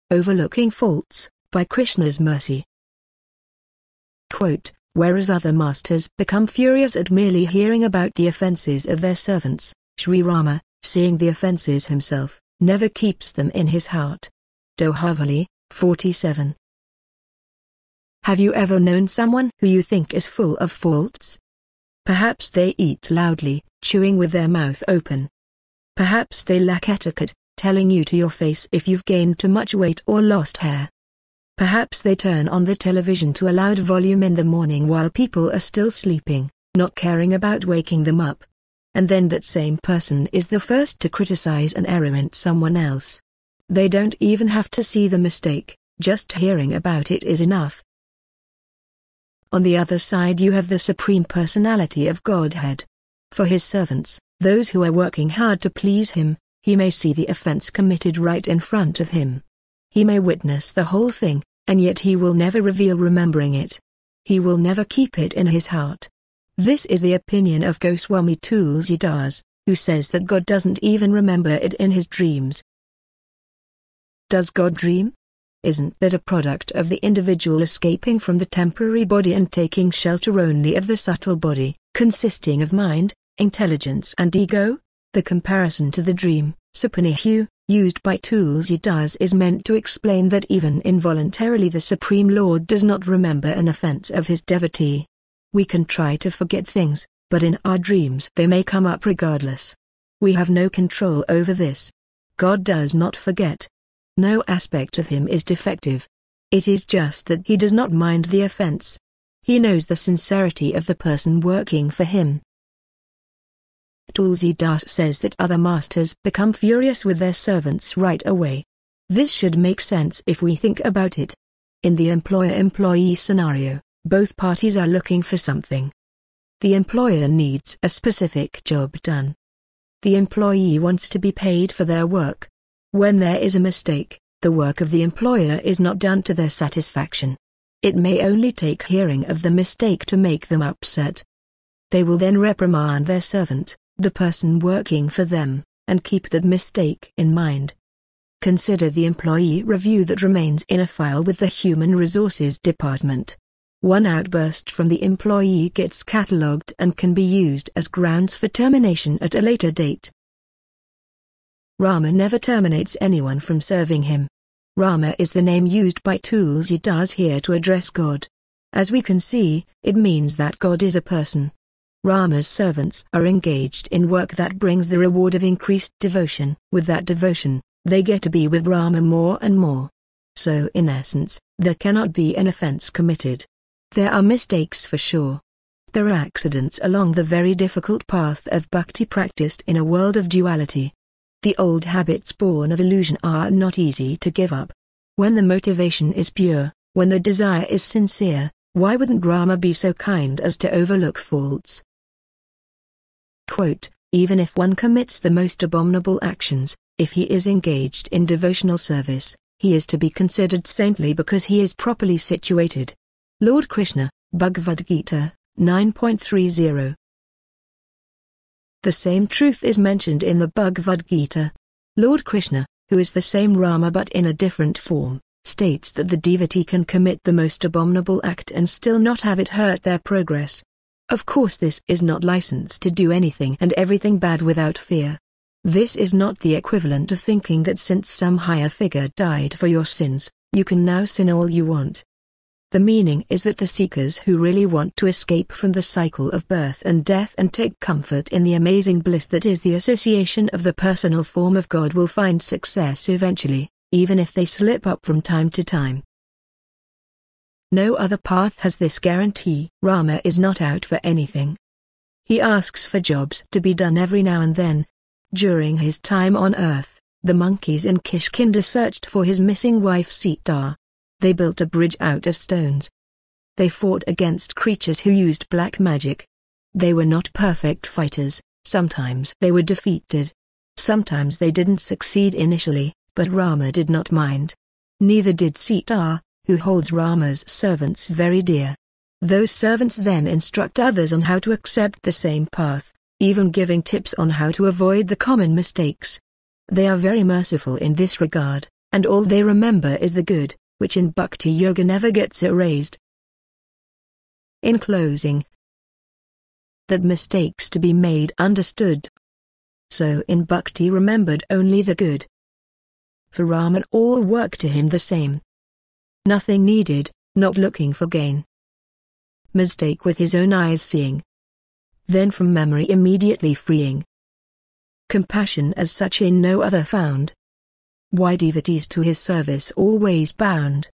Overlooking Faults, by Krishna's Mercy. Quote, whereas other masters become furious at merely hearing about the offences of their servants, Sri Rama, seeing the offences himself, never keeps them in his heart. Dohavali, 47. Have you ever known someone who you think is full of faults? Perhaps they eat loudly, chewing with their mouth open. Perhaps they lack etiquette, telling you to your face if you've gained too much weight or lost hair. Perhaps they turn on the television to a loud volume in the morning while people are still sleeping, not caring about waking them up. And then that same person is the first to criticize an error in someone else. They don't even have to see the mistake, just hearing about it is enough. On the other side you have the Supreme Personality of Godhead. For his servants, those who are working hard to please him, he may see the offense committed right in front of him. He may witness the whole thing, and yet he will never reveal remembering it. He will never keep it in his heart. This is the opinion of Goswami Tulsidas, who says that God doesn't even remember it in his dreams. Does God dream? Isn't that a product of the individual escaping from the temporary body and taking shelter only of the subtle body, consisting of mind, intelligence and ego? The comparison to the dream, Supanihu, used by Tulsidas is meant to explain that even involuntarily the Supreme Lord does not remember an offense of his devotee. We can try to forget things, but in our dreams they may come up regardless. We have no control over this. God does not forget. No aspect of him is defective. It is just that he does not mind the offense. He knows the sincerity of the person working for him. Tulsidas says that other masters become furious with their servants right away. This should make sense if we think about it. In the employer-employee scenario, both parties are looking for something. The employer needs a specific job done. The employee wants to be paid for their work. When there is a mistake, the work of the employer is not done to their satisfaction. It may only take hearing of the mistake to make them upset. They will then reprimand their servant, the person working for them, and keep that mistake in mind. Consider the employee review that remains in a file with the Human Resources Department. One outburst from the employee gets catalogued and can be used as grounds for termination at a later date. Rama never terminates anyone from serving him. Rama is the name used by Tulsidas here to address God. As we can see, it means that God is a person. Rama's servants are engaged in work that brings the reward of increased devotion. With that devotion, they get to be with Rama more and more. So in essence, there cannot be an offense committed. There are mistakes for sure. There are accidents along the very difficult path of bhakti practiced in a world of duality. The old habits born of illusion are not easy to give up. When the motivation is pure, when the desire is sincere, why wouldn't Rama be so kind as to overlook faults? Quote, even if one commits the most abominable actions, if he is engaged in devotional service, he is to be considered saintly because he is properly situated. Lord Krishna, Bhagavad Gita, 9.30. The same truth is mentioned in the Bhagavad Gita. Lord Krishna, who is the same Rama but in a different form, states that the devotee can commit the most abominable act and still not have it hurt their progress. Of course this is not license to do anything and everything bad without fear. This is not the equivalent of thinking that since some higher figure died for your sins, you can now sin all you want. The meaning is that the seekers who really want to escape from the cycle of birth and death and take comfort in the amazing bliss that is the association of the personal form of God will find success eventually, even if they slip up from time to time. No other path has this guarantee. Rama is not out for anything. He asks for jobs to be done every now and then. During his time on earth, the monkeys in Kishkinda searched for his missing wife Sita. They built a bridge out of stones. They fought against creatures who used black magic. They were not perfect fighters, sometimes they were defeated. Sometimes they didn't succeed initially, but Rama did not mind. Neither did Sita, who holds Rama's servants very dear. Those servants then instruct others on how to accept the same path, even giving tips on how to avoid the common mistakes. They are very merciful in this regard. and all they remember is the good, which in Bhakti Yoga never gets erased. In closing, that mistakes to be made understood. So in Bhakti remembered only the good. For Raman all work to him the same. Nothing needed, not looking for gain. Mistake with his own eyes seeing. Then from memory immediately freeing. Compassion as such in no other found. Why devotees to his service always bound.